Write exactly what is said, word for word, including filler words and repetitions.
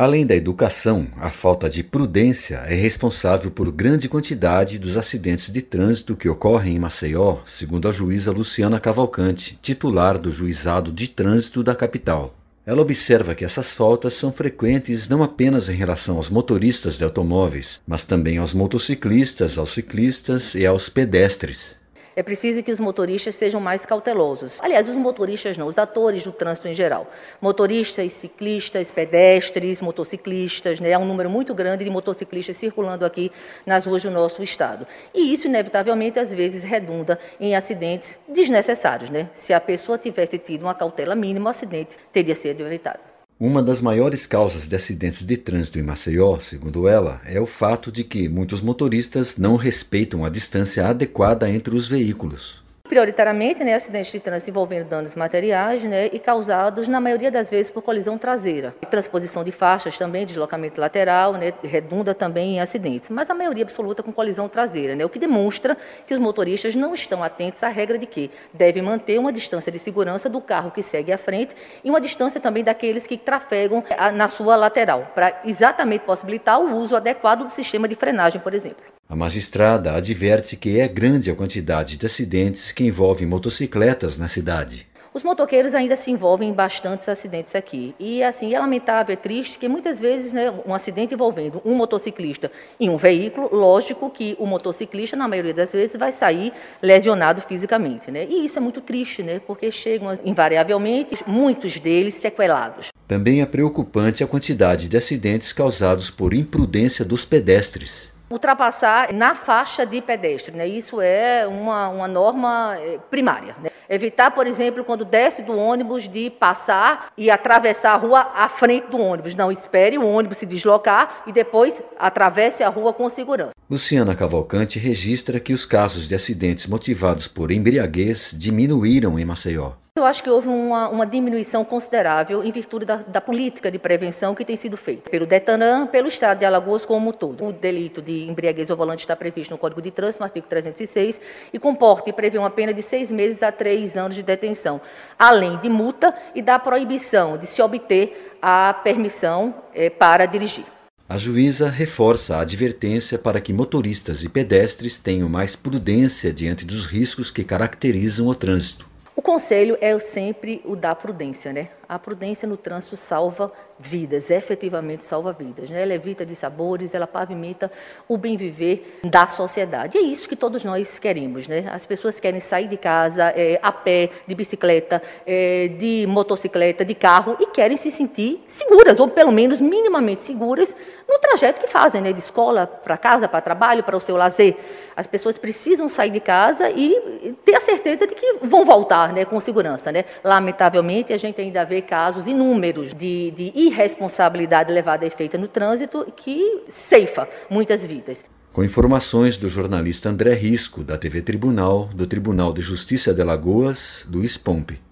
Além da educação, a falta de prudência é responsável por grande quantidade dos acidentes de trânsito que ocorrem em Maceió, segundo a juíza Luciana Cavalcante, titular do Juizado de Trânsito da capital. Ela observa que essas faltas são frequentes não apenas em relação aos motoristas de automóveis, mas também aos motociclistas, aos ciclistas e aos pedestres. É preciso que os motoristas sejam mais cautelosos. Aliás, os motoristas não, os atores do trânsito em geral. Motoristas, ciclistas, pedestres, motociclistas, né? Há um número muito grande de motociclistas circulando aqui nas ruas do nosso estado. E isso, inevitavelmente, às vezes redunda em acidentes desnecessários, né? Se a pessoa tivesse tido uma cautela mínima, o acidente teria sido evitado. Uma das maiores causas de acidentes de trânsito em Maceió, segundo ela, é o fato de que muitos motoristas não respeitam a distância adequada entre os veículos. Prioritariamente, né, acidentes de trânsito envolvendo danos materiais, né, e causados, na maioria das vezes, por colisão traseira. Transposição de faixas também, deslocamento lateral, né, redunda também em acidentes, mas a maioria absoluta com colisão traseira, né, o que demonstra que os motoristas não estão atentos à regra de que devem manter uma distância de segurança do carro que segue à frente e uma distância também daqueles que trafegam na sua lateral, para exatamente possibilitar o uso adequado do sistema de frenagem, por exemplo. A magistrada adverte que é grande a quantidade de acidentes que envolvem motocicletas na cidade. Os motoqueiros ainda se envolvem em bastantes acidentes aqui. E assim, é lamentável, é triste que muitas vezes, né, um acidente envolvendo um motociclista e um veículo, lógico que o motociclista, na maioria das vezes, vai sair lesionado fisicamente, né? E isso é muito triste, né, porque chegam invariavelmente muitos deles sequelados. Também é preocupante a quantidade de acidentes causados por imprudência dos pedestres. Ultrapassar na faixa de pedestre, né? Isso é uma, uma norma primária, né? Evitar, por exemplo, quando desce do ônibus, de passar e atravessar a rua à frente do ônibus. Não, espere o ônibus se deslocar e depois atravesse a rua com segurança. Luciana Cavalcante registra que os casos de acidentes motivados por embriaguez diminuíram em Maceió. Eu acho que houve uma, uma diminuição considerável em virtude da, da política de prevenção que tem sido feita pelo Detanã, pelo Estado de Alagoas como um todo. O delito de embriaguez ao volante está previsto no Código de Trânsito, no artigo trezentos e seis, e comporta e prevê uma pena de seis meses a três anos de detenção, além de multa e da proibição de se obter a permissão eh, para dirigir. A juíza reforça a advertência para que motoristas e pedestres tenham mais prudência diante dos riscos que caracterizam o trânsito. O conselho é sempre o da prudência, né? A prudência no trânsito salva vidas, efetivamente salva vidas, né? Ela evita dissabores, ela pavimenta o bem viver da sociedade. E é isso que todos nós queremos, né? As pessoas querem sair de casa é, a pé, de bicicleta, é, de motocicleta, de carro e querem se sentir seguras, ou pelo menos minimamente seguras, no trajeto que fazem, né? De escola para casa, para trabalho, para o seu lazer. As pessoas precisam sair de casa e ter a certeza de que vão voltar, né, com segurança, né? Lamentavelmente, a gente ainda vê casos inúmeros de, de irresponsabilidade levada a efeito no trânsito que ceifa muitas vidas. Com informações do jornalista André Risco, da T V Tribunal, do Tribunal de Justiça de Alagoas, do SPOMP.